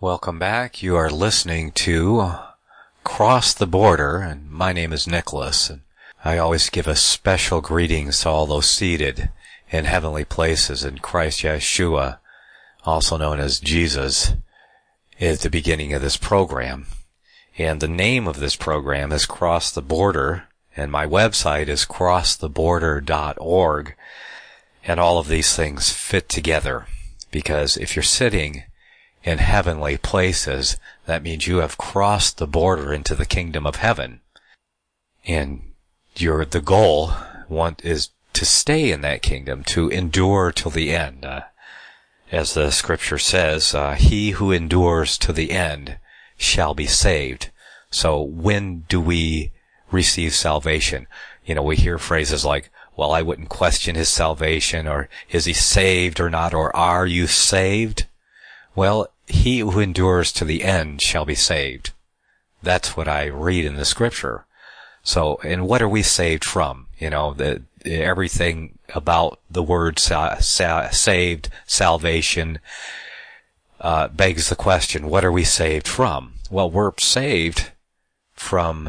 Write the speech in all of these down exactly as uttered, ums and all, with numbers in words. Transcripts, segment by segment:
Welcome back. You are listening to Cross the Border, and my name is Nicholas. And I always give a special greetings to all those seated in heavenly places in Christ Yeshua, also known as Jesus, at the beginning of this program. And the name of this program is Cross the Border, and my website is cross the border dot org. And all of these things fit together, because if you're sitting in heavenly places, that means you have crossed the border into the kingdom of heaven. And your the goal want is to stay in that kingdom, to endure till the end. Uh, as the scripture says, uh, he who endures to the end shall be saved. So when do we receive salvation? You know, we hear phrases like, well, I wouldn't question his salvation, or is he saved or not, or are you saved? Well, he who endures to the end shall be saved. That's what I read in the scripture. So, and what are we saved from? You know, the, everything about the word sa- sa- saved, salvation, uh, begs the question, what are we saved from? Well, we're saved from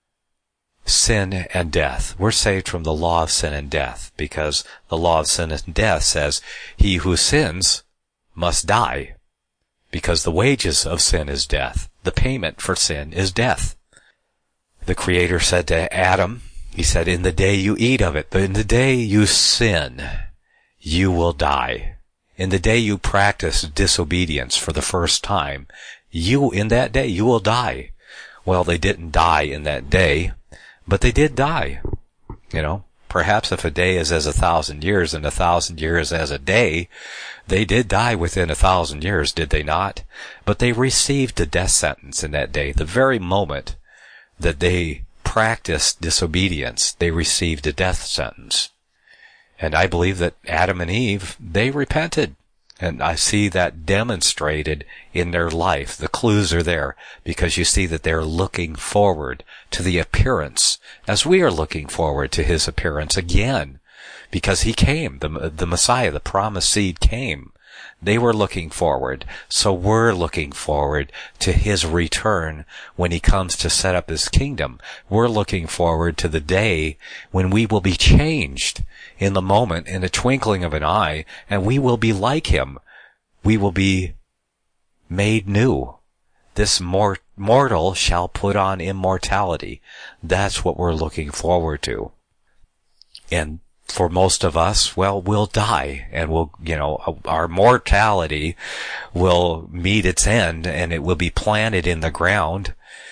sin and death. We're saved from the law of sin and death, because the law of sin and death says he who sins must die, because the wages of sin is death. The payment for sin is death. The Creator said to Adam, he said, in the day you eat of it, but in the day you sin, you will die. In the day you practice disobedience for the first time, you, in that day, you will die. Well, they didn't die in that day, but they did die. You know, perhaps if a day is as a thousand years and a thousand years as a day, they did die within a thousand years, did they not? But they received a death sentence in that day. The very moment that they practiced disobedience, they received a death sentence. And I believe that Adam and Eve, they repented. And I see that demonstrated in their life. The clues are there, because you see that they're looking forward to the appearance, as we are looking forward to his appearance again. Because he came, the, the Messiah, the promised seed came. They were looking forward, so we're looking forward to his return when he comes to set up his kingdom. We're looking forward to the day when we will be changed in the moment, in the twinkling of an eye, and we will be like him. We will be made new. This mor- mortal shall put on immortality. That's what we're looking forward to. And for most of us, well, we'll die, and we'll, you know, our mortality will meet its end, and it will be planted in the ground,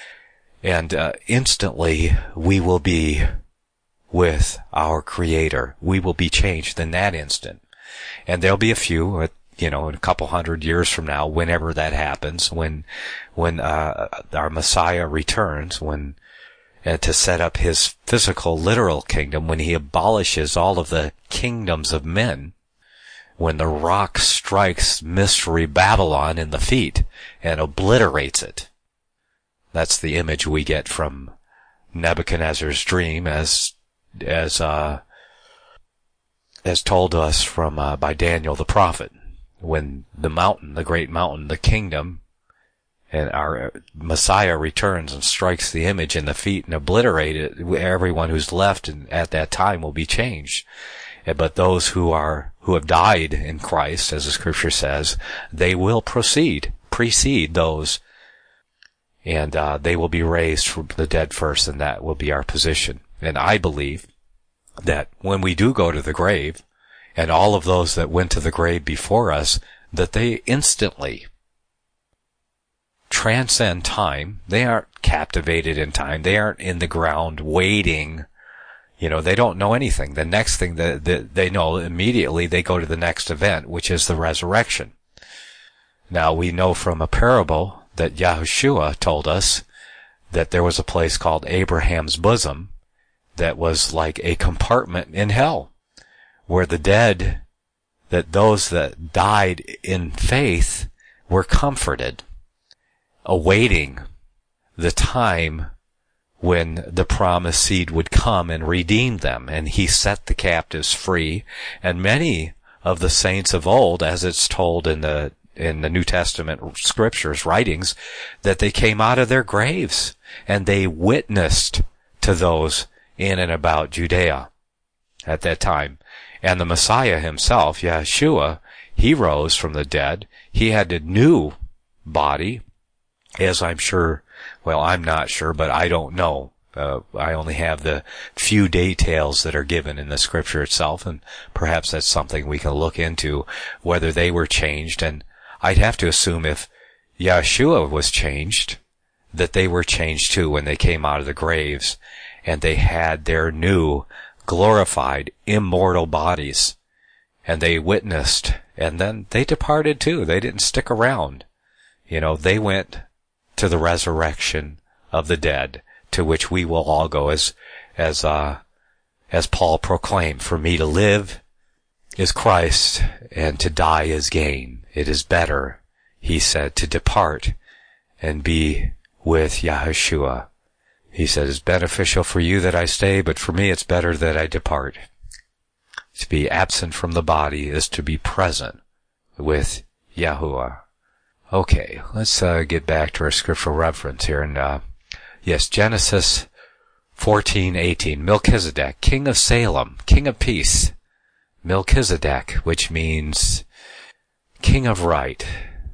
and uh, instantly we will be with our Creator. We will be changed in that instant. And there'll be a few, you know, in a couple hundred years from now, whenever that happens, when, when uh, our Messiah returns, when Uh, to set up his physical, literal kingdom, when he abolishes all of the kingdoms of men, when the rock strikes mystery Babylon in the feet and obliterates it. That's the image we get from Nebuchadnezzar's dream, as as uh, as told to us from uh, by Daniel the prophet. When the mountain, the great mountain, the kingdom, and our Messiah returns and strikes the image in the feet and obliterate it, everyone who's left at that time will be changed. But those who are, who have died in Christ, as the scripture says, they will proceed, precede those, and uh, they will be raised from the dead first, and that will be our position. And I believe that when we do go to the grave, and all of those that went to the grave before us, that they instantly transcend time. They aren't captivated in time. They aren't in the ground waiting. You know, they don't know anything. The next thing that, that they know, immediately they go to the next event, which is the resurrection. Now, we know from a parable that Yahushua told us that there was a place called Abraham's bosom that was like a compartment in hell, where the dead, that those that died in faith were comforted, awaiting the time when the promised seed would come and redeem them. And he set the captives free. And many of the saints of old, as it's told in the in the New Testament scriptures, writings, that they came out of their graves and they witnessed to those in and about Judea at that time. And the Messiah himself, Yeshua, he rose from the dead. He had a new body, as I'm sure, well, I'm not sure, but I don't know. Uh, I only have the few details that are given in the scripture itself, and perhaps that's something we can look into, whether they were changed. And I'd have to assume if Yeshua was changed, that they were changed too when they came out of the graves, and they had their new, glorified, immortal bodies. And they witnessed, and then they departed too. They didn't stick around. You know, they went to the resurrection of the dead, to which we will all go, as, as, uh, as Paul proclaimed, for me to live is Christ, and to die is gain. It is better, he said, to depart and be with Yahushua. He said, it's beneficial for you that I stay, but for me it's better that I depart. To be absent from the body is to be present with Yahuwah. Okay, let's uh, get back to our scriptural reference here. And uh, yes, Genesis fourteen eighteen. Melchizedek, king of Salem, king of peace. Melchizedek, which means king of right.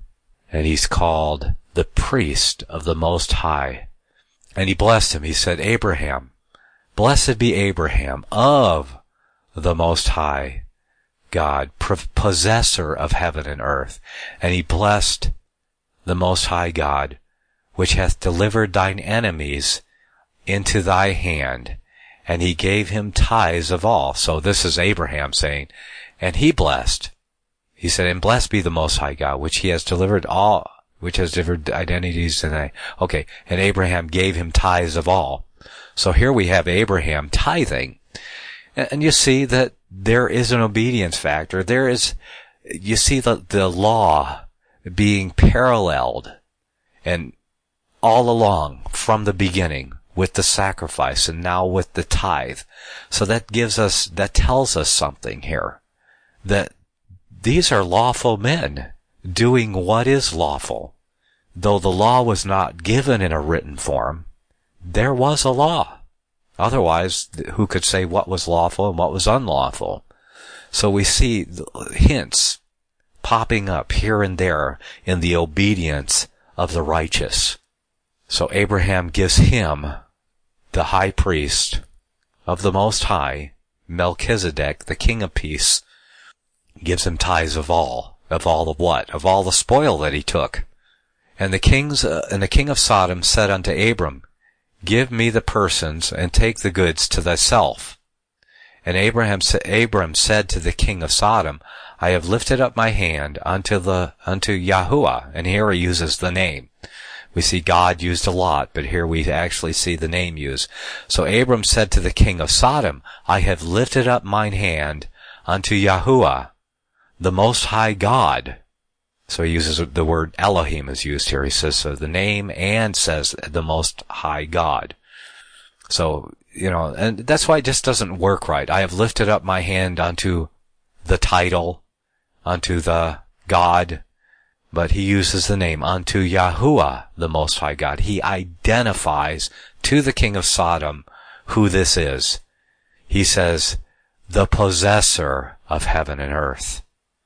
And he's called the priest of the Most High. And he blessed him. He said, Abraham, blessed be Abraham of the Most High God, possessor of heaven and earth. And he blessed the Most High God, which hath delivered thine enemies into thy hand. And he gave him tithes of all. So this is Abraham saying, and he blessed. He said, and blessed be the Most High God, which he has delivered all, which has delivered identities. And I, okay, and Abraham gave him tithes of all. So here we have Abraham tithing. And you see that there is an obedience factor. There is, you see the, the law being paralleled and all along from the beginning with the sacrifice and now with the tithe. So that gives us, that tells us something here, that these are lawful men doing what is lawful. Though the law was not given in a written form, there was a law. Otherwise, who could say what was lawful and what was unlawful? So we see hints popping up here and there in the obedience of the righteous. So Abraham gives him, the high priest of the Most High, Melchizedek, the king of peace, gives him tithes of all. Of all of what? Of all the spoil that he took. And the kings, uh, and the king of Sodom said unto Abram, give me the persons, and take the goods to thyself. And Abraham, Abram said to the king of Sodom, I have lifted up my hand unto the, unto Yahuwah. And here he uses the name. We see God used a lot, but here we actually see the name used. So Abram said to the king of Sodom, I have lifted up mine hand unto Yahuwah, the Most High God. So he uses the word Elohim is used here. He says so the name and says the Most High God. So, you know, and that's why it just doesn't work right. I have lifted up my hand unto the title, unto the God, but he uses the name unto Yahuwah, the Most High God. He identifies to the king of Sodom who this is. He says, the possessor of heaven and earth.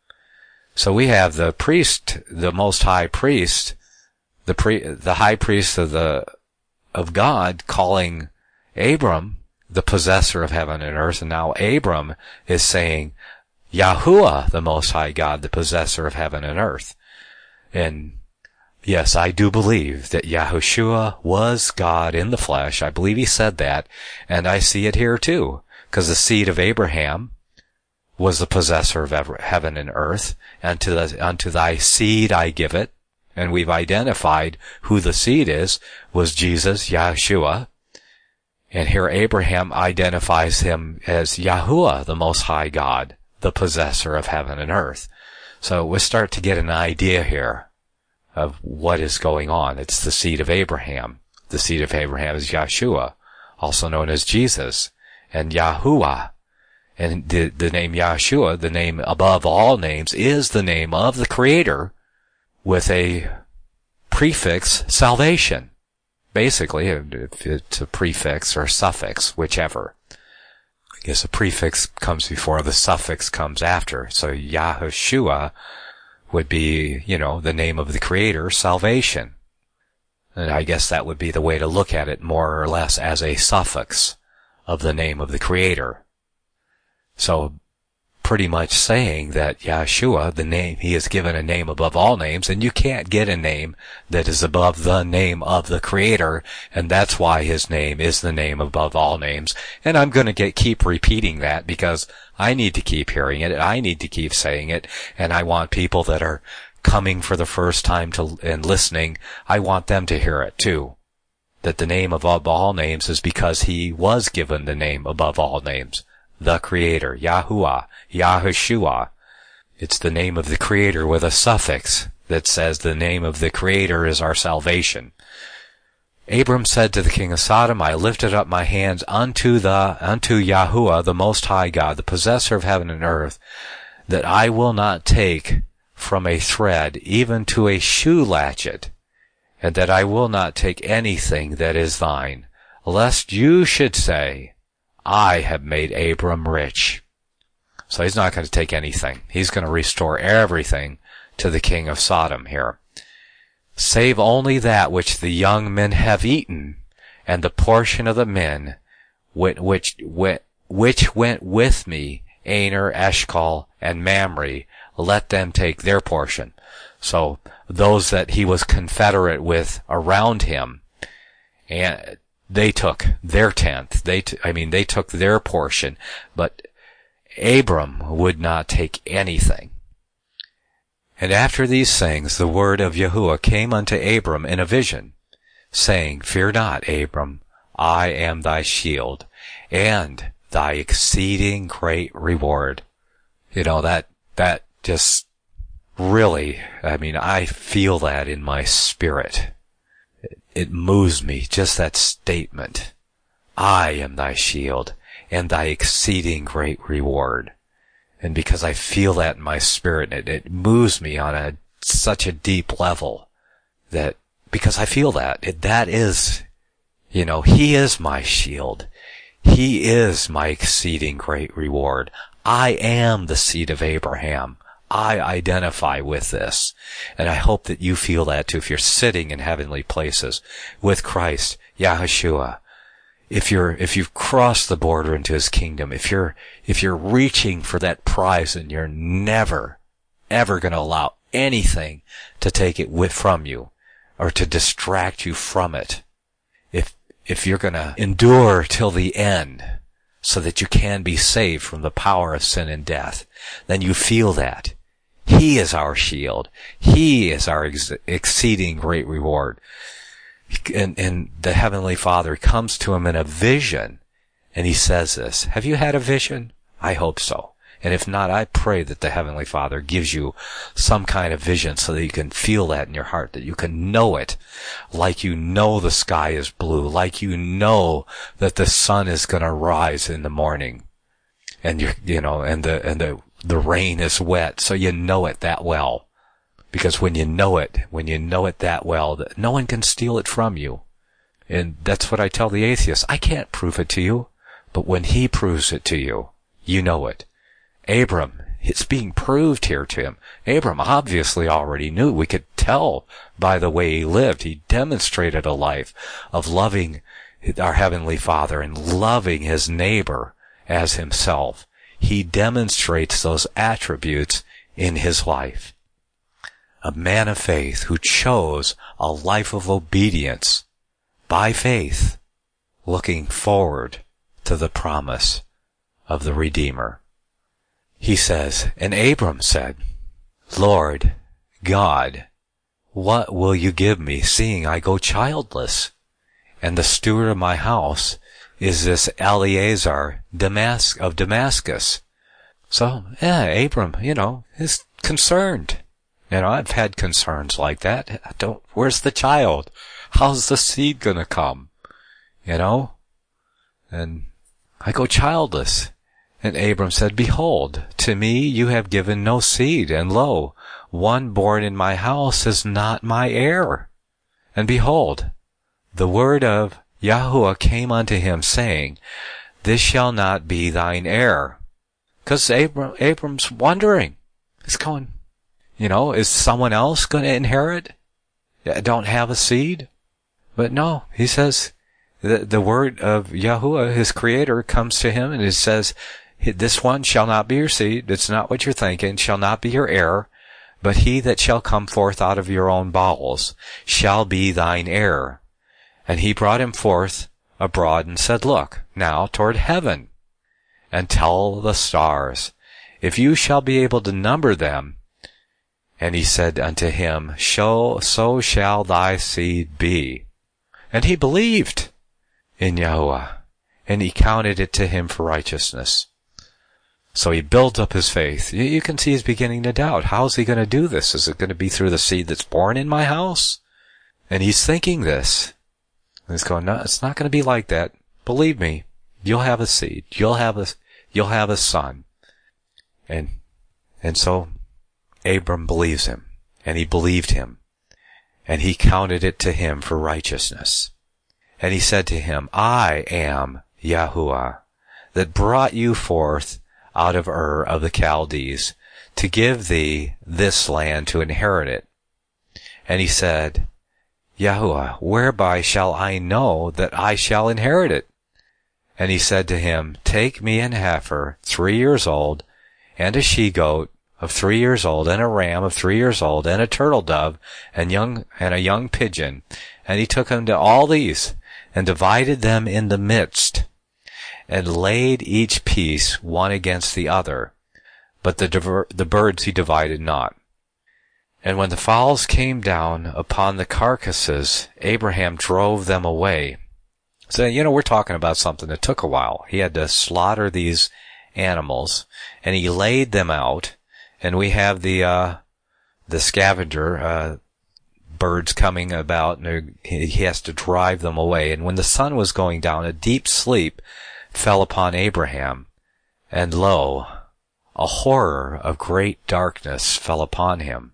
So we have the priest, the Most High Priest, the pre, the High Priest of the, of God calling Abram the possessor of heaven and earth. And now Abram is saying, Yahuwah, the Most High God, the possessor of heaven and earth. And yes, I do believe that Yahushua was God in the flesh. I believe he said that. And I see it here too. Because the seed of Abraham was the possessor of heaven and earth, and to the, unto thy seed I give it. And we've identified who the seed is, was Jesus, Yahshua. And here Abraham identifies him as Yahuwah, the Most High God, the possessor of heaven and earth. So we start to get an idea here of what is going on. It's the seed of Abraham. The seed of Abraham is Yahshua, also known as Jesus, and Yahuwah. And the, the name Yahshua, the name above all names, is the name of the Creator, with a prefix salvation. Basically, if it's a prefix or a suffix, whichever. I guess a prefix comes before, the suffix comes after. So Yahushua would be, you know, the name of the Creator, salvation. And I guess that would be the way to look at it, more or less as a suffix of the name of the Creator. So, pretty much saying that Yahshua, the name, he is given a name above all names, and you can't get a name that is above the name of the Creator, and that's why his name is the name above all names. And I'm going to get keep repeating that because I need to keep hearing it, I need to keep saying it, and I want people that are coming for the first time to and listening, I want them to hear it too. That the name above all names is because he was given the name above all names. The Creator, Yahuwah, Yahushua. It's the name of the Creator with a suffix that says the name of the Creator is our salvation. Abram said to the king of Sodom, I lifted up my hands unto the unto Yahuwah, the Most High God, the possessor of heaven and earth, that I will not take from a thread even to a shoe latchet, and that I will not take anything that is thine, lest you should say, I have made Abram rich. So he's not going to take anything. He's going to restore everything to the king of Sodom here. Save only that which the young men have eaten, and the portion of the men which, which, which went with me, Aner, Eshcol, and Mamre, let them take their portion. So those that he was confederate with around him, and they took their tenth. They, t- I mean, they took their portion, but Abram would not take anything. And after these things, the word of Yahuwah came unto Abram in a vision, saying, Fear not, Abram, I am thy shield, and thy exceeding great reward. You know, that, that just really, I mean, I feel that in my spirit. It moves me, just that statement. I am thy shield, and thy exceeding great reward. And because I feel that in my spirit, it, it moves me on a such a deep level that, because I feel that, it, that is, you know, he is my shield. He is my exceeding great reward. I am the seed of Abraham. I identify with this. And I hope that you feel that too if you're sitting in heavenly places with Christ, Yahushua. If you're, if you've crossed the border into his kingdom, if you're, if you're reaching for that prize and you're never, ever going to allow anything to take it with, from you or to distract you from it. If, if you're going to endure till the end so that you can be saved from the power of sin and death, then you feel that. He is our shield. He is our ex- exceeding great reward. And, and the Heavenly Father comes to him in a vision, and he says this. Have you had a vision? I hope so. And if not, I pray that the Heavenly Father gives you some kind of vision so that you can feel that in your heart, that you can know it like you know the sky is blue, like you know that the sun is going to rise in the morning. And you you know, and the, and the, the rain is wet, so you know it that well. Because when you know it, when you know it that well, no one can steal it from you. And that's what I tell the atheists. I can't prove it to you, but when he proves it to you, you know it. Abram, it's being proved here to him. Abram obviously already knew. We could tell by the way he lived. He demonstrated a life of loving our Heavenly Father and loving his neighbor as himself. He demonstrates those attributes in his life. A man of faith who chose a life of obedience by faith, looking forward to the promise of the Redeemer. He says, and Abram said, Lord God, what will you give me, seeing I go childless? And the steward of my house is this Eleazar Damas- of Damascus. So, yeah, Abram, you know, is concerned. You know, I've had concerns like that. I don't, where's the child? How's the seed gonna come? You know? And I go childless. And Abram said, Behold, to me you have given no seed, and lo, one born in my house is not my heir. And behold, the word of Yahuwah came unto him, saying, This shall not be thine heir. Because Abram, Abram's wondering. He's going, you know, is someone else going to inherit? Don't have a seed? But no, he says, the, the word of Yahuwah, his creator, comes to him and it says, This one shall not be your seed. It's not what you're thinking. Shall not be your heir. But he that shall come forth out of your own bowels shall be thine heir. And he brought him forth abroad and said, Look now toward heaven, and tell the stars, if you shall be able to number them. And he said unto him, So, so shall thy seed be. And he believed in Yahuwah, and he counted it to him for righteousness. So he built up his faith. You can see he's beginning to doubt. How's he going to do this? Is it going to be through the seed that's born in my house? And he's thinking this. And he's going, no, it's not going to be like that. Believe me, you'll have a seed. You'll have a, you'll have a son. And, and so Abram believes him, and he believed him, and he counted it to him for righteousness. And he said to him, I am Yahuwah, that brought you forth out of Ur of the Chaldees, to give thee this land to inherit it. And he said, Yahuwah, whereby shall I know that I shall inherit it? And he said to him, Take me an heifer, three years old, and a she-goat of three years old, and a ram of three years old, and a turtle dove, and young and a young pigeon. And he took unto all these, and divided them in the midst, and laid each piece one against the other. But the diver- the birds he divided not. And when the fowls came down upon the carcasses, Abraham drove them away. So, you know, we're talking about something that took a while. He had to slaughter these animals, and he laid them out, and we have the, uh, the scavenger, uh, birds coming about, and he has to drive them away. And when the sun was going down, a deep sleep fell upon Abraham, and lo, a horror of great darkness fell upon him.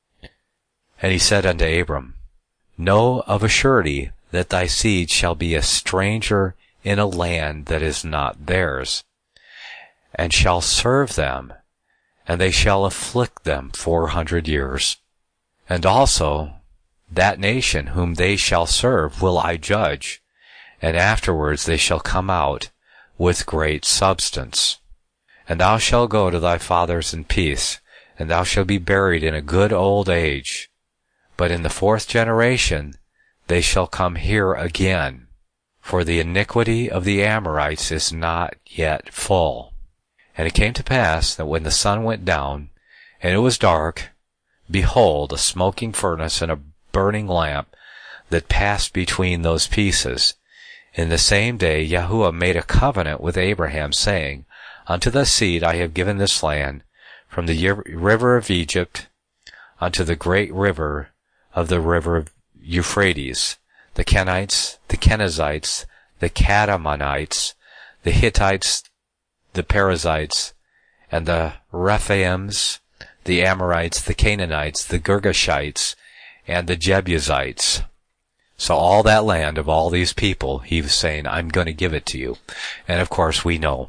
And he said unto Abram, Know of a surety that thy seed shall be a stranger in a land that is not theirs, and shall serve them, and they shall afflict them four hundred years. And also that nation whom they shall serve will I judge, and afterwards they shall come out with great substance. And thou shalt go to thy fathers in peace, and thou shalt be buried in a good old age. But in the fourth generation they shall come here again, for the iniquity of the Amorites is not yet full. And it came to pass that when the sun went down, and it was dark, behold, a smoking furnace and a burning lamp that passed between those pieces. In the same day Yahuwah made a covenant with Abraham, saying, Unto thy seed I have given this land, from the river of Egypt unto the great river of the river of Euphrates, the Kenites, the Kenizzites, the Kadmonites, the Hittites, the Perizzites, and the Rephaims, the Amorites, the Canaanites, the Girgashites, and the Jebusites. So all that land of all these people, he was saying, I'm going to give it to you. And of course we know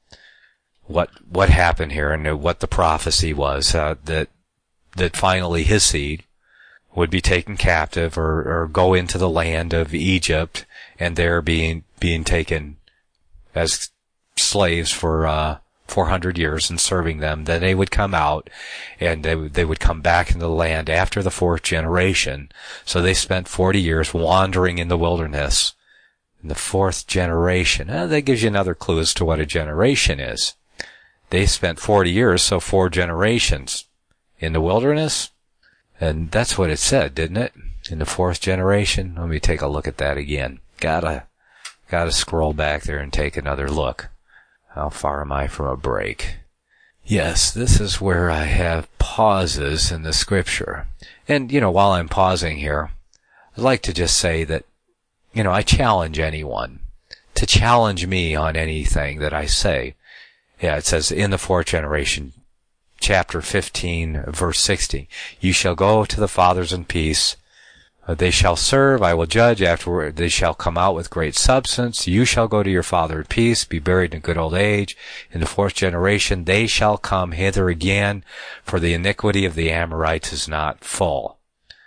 what what happened here and what the prophecy was, uh, that that finally his seed would be taken captive or, or go into the land of Egypt, and there being being taken as slaves for uh four hundred years and serving them. Then they would come out, and they, they would come back into the land after the fourth generation. So they spent forty years wandering in the wilderness. In the fourth generation, eh, that gives you another clue as to what a generation is. They spent forty years, so four generations in the wilderness. And that's what it said, didn't it? In the fourth generation. Let me take a look at that again. Gotta, gotta scroll back there and take another look. How far am I from a break? Yes, this is where I have pauses in the scripture. And, you know, while I'm pausing here, I'd like to just say that, you know, I challenge anyone to challenge me on anything that I say. Yeah, it says in the fourth generation, chapter fifteen, verse sixty, you shall go to the fathers in peace. They shall serve, I will judge, afterward they shall come out with great substance. You shall go to your father in peace, be buried in good old age. In the fourth generation they shall come hither again, for the iniquity of the Amorites is not full.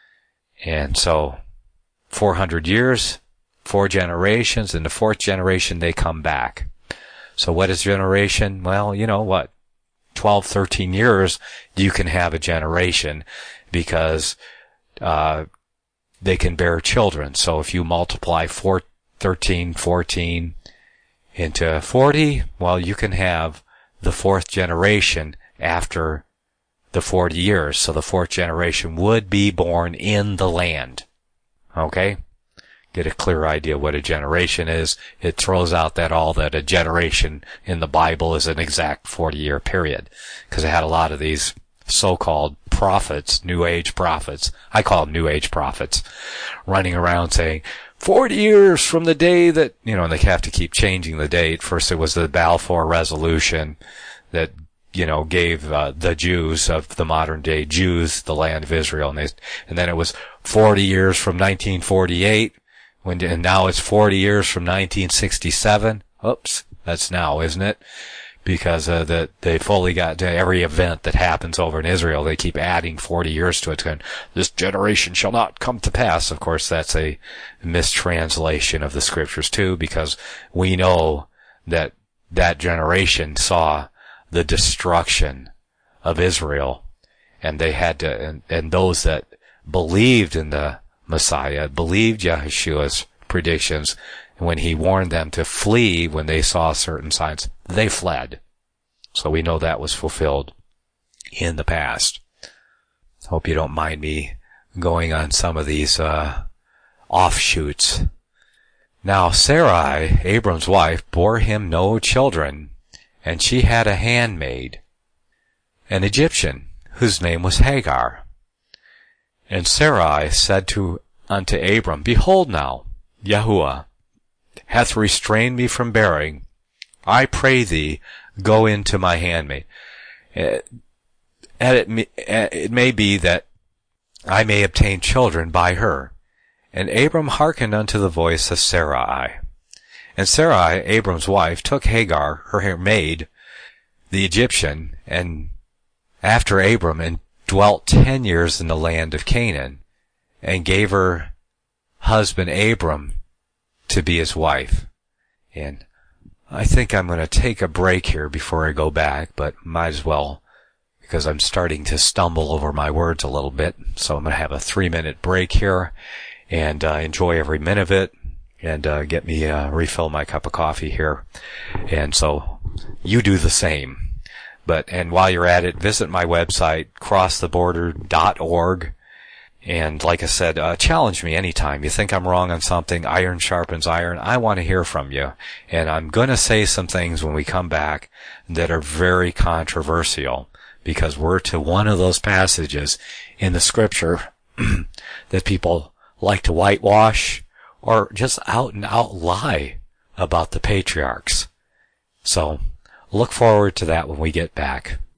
And so, four hundred years, four generations, in the fourth generation they come back. So what is generation? Well, you know what, twelve, thirteen years you can have a generation, because, uh, they can bear children. So if you multiply four, thirteen, fourteen into forty, well, you can have the fourth generation after the forty years. So the fourth generation would be born in the land. Okay? Get a clear idea what a generation is. It throws out that all that a generation in the Bible is an exact forty-year period. Because it had a lot of these so-called prophets, New Age prophets, I call them New Age prophets, running around saying, forty years from the day that, you know, and they have to keep changing the date. First it was the Balfour Resolution that, you know, gave uh, the Jews of the modern day Jews the land of Israel. And, they, and then it was forty years from nineteen forty-eight, when, and now it's forty years from nineteen sixty-seven. Oops, that's now, isn't it? Because uh, the, they fully got to every event that happens over in Israel, they keep adding forty years to it. And this generation shall not come to pass. Of course, that's a mistranslation of the scriptures too, because we know that that generation saw the destruction of Israel, and they had to, and, and those that believed in the Messiah, believed Yeshua's predictions, and when he warned them to flee when they saw certain signs, they fled. So we know that was fulfilled in the past. Hope you don't mind me going on some of these uh offshoots. Now Sarai, Abram's wife, bore him no children, and she had a handmaid, an Egyptian, whose name was Hagar. And Sarai said to unto Abram, Behold now, Yahuwah hath restrained me from bearing. I pray thee, go into my handmaid. And it may, it may be that I may obtain children by her. And Abram hearkened unto the voice of Sarai. And Sarai, Abram's wife, took Hagar, her maid, the Egyptian, and after Abram, and dwelt ten years in the land of Canaan, and gave her husband Abram to be his wife. And I think I'm going to take a break here before I go back, but might as well, because I'm starting to stumble over my words a little bit. So I'm going to have a three-minute break here, and uh, enjoy every minute of it, and uh, get me uh, refill my cup of coffee here. And so you do the same. But and while you're at it, visit my website, cross the border dot org. And like I said, uh, challenge me anytime. You think I'm wrong on something, iron sharpens iron. I want to hear from you. And I'm going to say some things when we come back that are very controversial, because we're to one of those passages in the scripture that people like to whitewash or just out and out lie about the patriarchs. So look forward to that when we get back.